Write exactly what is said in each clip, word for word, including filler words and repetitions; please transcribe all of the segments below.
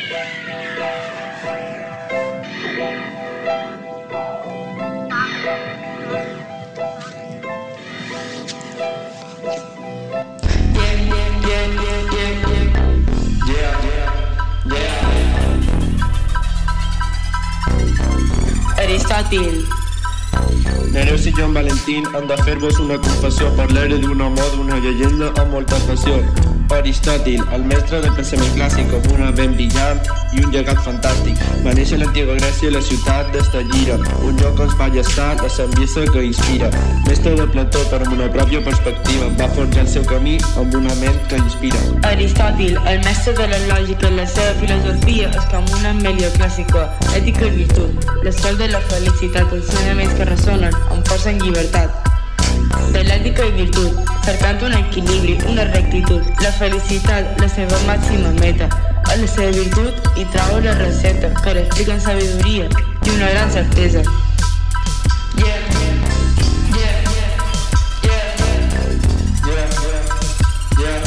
Aristòtil. Nereus i Joan Valentín han de fer-vos una confessió. Parlaré d'un home, d'una llegenda amb molta passió. Aristòtil, el mestre del pensament clàssic, amb una ben brillant i un llegat fantàstic. Va néixer a l'antiga Grècia, la ciutat d'Estagira, un lloc on va estar la saviesa que inspira. Mestre de Plató, però amb una pròpia perspectiva, va forjar el seu camí amb una ment que inspira. Aristòtil, el mestre de la lògica, la seva filosofia és com una melio clàssica, ètica i virtut, l'estel de la felicitat, ensenyaments que ressonen amb força en llibertat. De l'ètica i virtut, cercant un equilibri, una rectitud, la felicitat, la seva màxima meta, a la seva virtut hi trobo la recepta que l'explica amb sabidoria i una gran certesa. Yeah, yeah, yeah, yeah, yeah,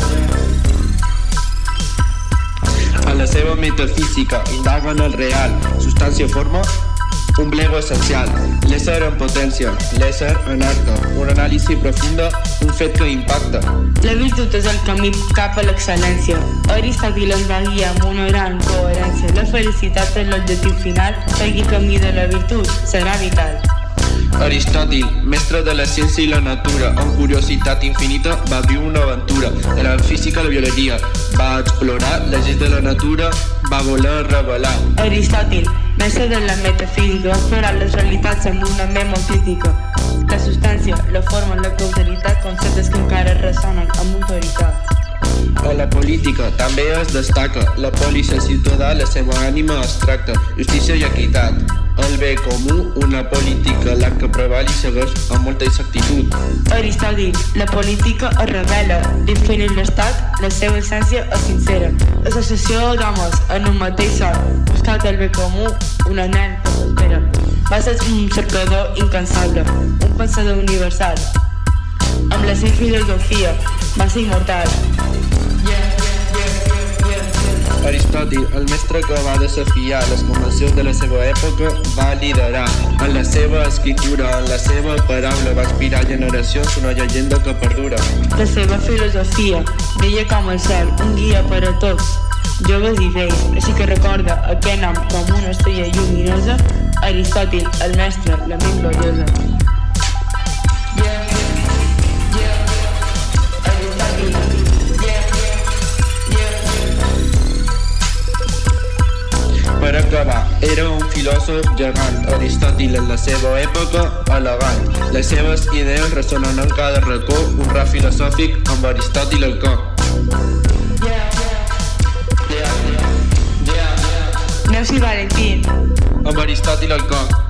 yeah. A la seva metafísica indaga en el real, substància forma, un blego essencial, l'ésser en potència, l'ésser en acte, una anàlisi profunda, un fet que impacta. La virtut és el camí cap a l'excel·lència. Aristòtil ens va guiar amb una gran coherència. La felicitat és l'objectiu final, seguir camí de la virtut serà vital. Aristòtil, mestre de la ciència i la natura, amb curiositat infinita va viure una aventura. De la física a la biologia, va explorar les lleis de la natura, va voler revelar. Aristòtil, mestre de la metafísica, va explorar les realitats amb una ment molt crítica. La substància, la forma, la causalitat, conceptes que encara ressonen amb autoritat. A la política també es destaca la polis ciutadà, la seva ànima abstracta, justícia i equitat. El bé comú, una política la que preval i segueix amb molta exactitud. Aristòtil, la política es revela, definint l'estat, la seva essència és sincera. L'associació d'homes en un mateix sol, buscant el bé comú, un anhel que s'espera. Va ser un cercador incansable, un pensador universal. Amb la seva filosofia va ser immortal. Aristòtil, el mestre que va desafiar les convencions de la seva època, va liderar. En la seva escriptura, en la seva paraula, va inspirar generacions una llegenda que perdura. La seva filosofia veia com el cel, un guia per a tots, joves i vells, així que recorda aquest nom com una estrella lluminosa. Aristòtil, el mestre, la ment gloriosa. Per acabar, era un filòsof gegant, Aristòtil en la seva època elegant. Les seves idees ressonen en cada racó, un rar filosòfic amb Aristòtil al cor. Neus i Valentín. Amb Aristòtil al cor.